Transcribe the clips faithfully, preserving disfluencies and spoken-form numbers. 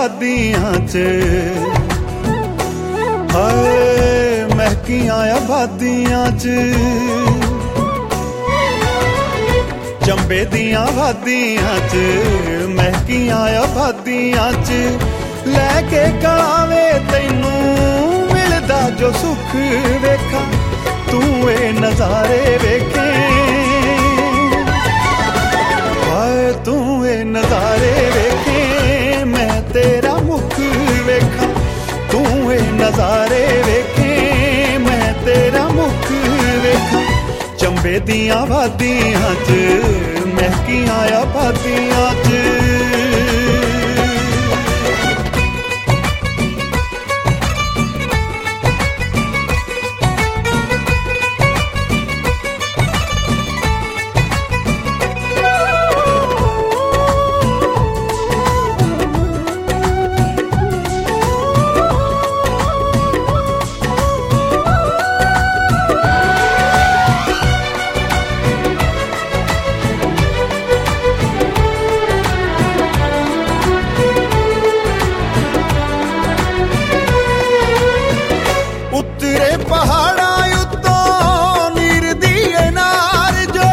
आबादियां च, हाय महकियां आबादियां च, चंबे दियां वादियां च महकियां आबादियां च, लैके कलावे तैनू मिलदा जो सुख वेखा तू ए नज़ारे वेखे, हाय तू ए नज़ारे वेखे मैं तेरा मुख वेखा, तू ए नज़ारे वेखे मैं तेरा मुख वेखा, चंबे दियां वादियां च महकियां आबादियां च। उतरे पहाड़ा उत्तों नीर दिए नार जो,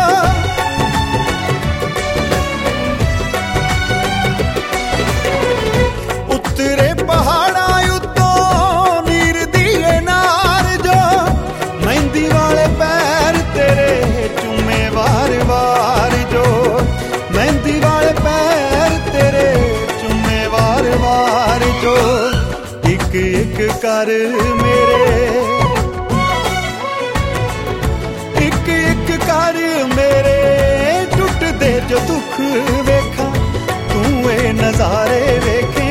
उतरे पहाड़ा उत्तों नीर दिए नार जो, मेहंदी वाले पैर तेरे चुमे वार वार जो, मेहंदी वाले पैर तेरे चुमे वार वार जो, एक एक कर मेरे एक एक कर मेरे टुट दे जो दुख वेखा तू ए नज़ारे वेखे,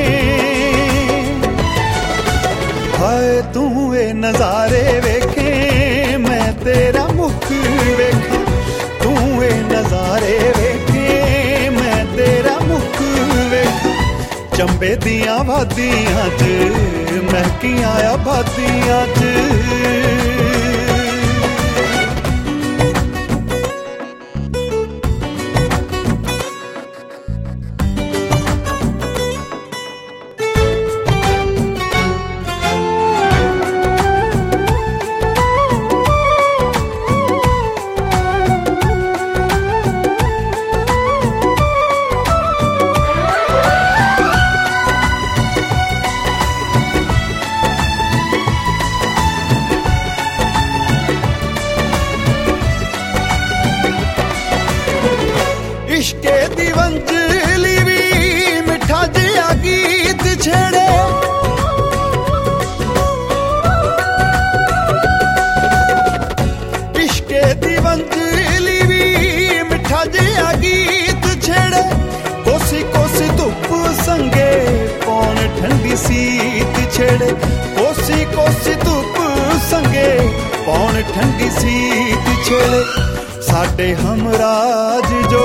हाय तू ए नज़ारे वेखे मैं तेरा मुख वेखा, तू ए नज़ारे वेखे मैं तेरा मुख वेखा, चंबे दियां वादियां च महकियां आबादियां च। इश्के दी वंजली भी मिठा जिया गीत छेड़े, इश्के दी वंजली भी मिठा जिया गीत छेड़े, कोसी कोसी धुप संगे पौन ठंडी सीत छेड़े, कोसी कोसी धुप संगे पौन ठंडी सीत छेड़े, साडे हमराज जो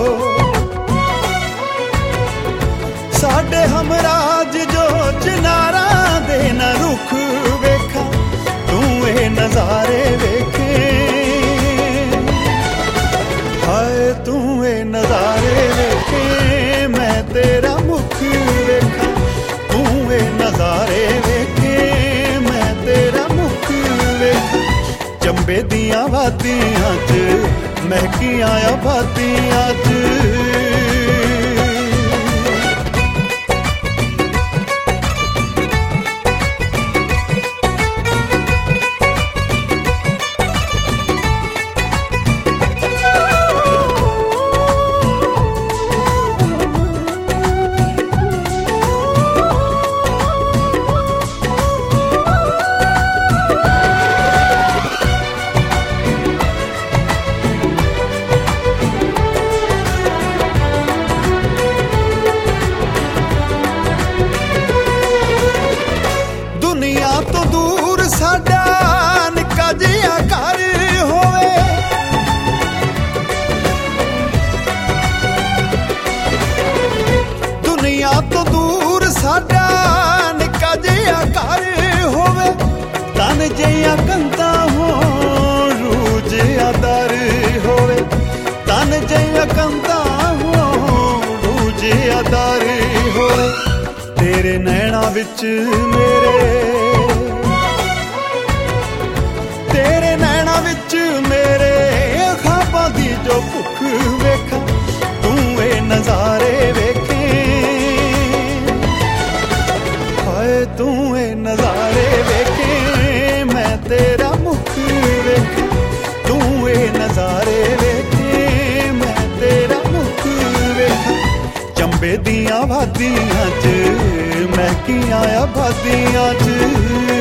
साडे हमराज जो चिनारा दे न रुख वेखा तू ए नज़ारे वेखे, हाय तू ए नज़ारे वेखे मैं तेरा मुख वेखा, तू ए नज़ारे वेखे मैं तेरा मुख वेखा, चंबे दियां वादियां च महकियां आबादियां च। दुनिया तो दूर साडा निक्का जिहा घर होवे, दुनिया तो दूर साडा निक्का जिहा घर होवे, तन जिहा कंधा हो रूज अदर होवे, तन जिहा कंधा हो रूज अदर होवे, तेरे ਤੇਰੇ ਨੈਣਾ ਵਿੱਚ ਮੇਰੇ, ਤੇਰੇ ਨੈਣਾ ਵਿੱਚ ਮੇਰੇ ਖ਼ਾਬਾਂ ਦੀ ਜੋ ਭੁੱਖ ਵੇਖਾਂ, ਤੂੰ ਇਹ ਨਜ਼ਾਰੇ ਵੇਖੇ, ਹਾਏ ਤੂੰ ਇਹ ਨਜ਼ਾਰੇ ਵੇਖੇ, ਮੈਂ ਤੇਰਾ ਮੁਖ ਵੇਖਾਂ, ਤੂੰ ਇਹ ਨਜ਼ਾਰੇ ਵੇਖੇ, ਮੈਂ ਤੇਰਾ ਮੁਖ ਵੇਖਾਂ। ਚੰਬੇ ਦੀਆਂ ਵਾਦੀਆਂ 'ਚ ਮਹਿਕੀਆਂ ਆਬਾਦੀਆਂ 'ਚ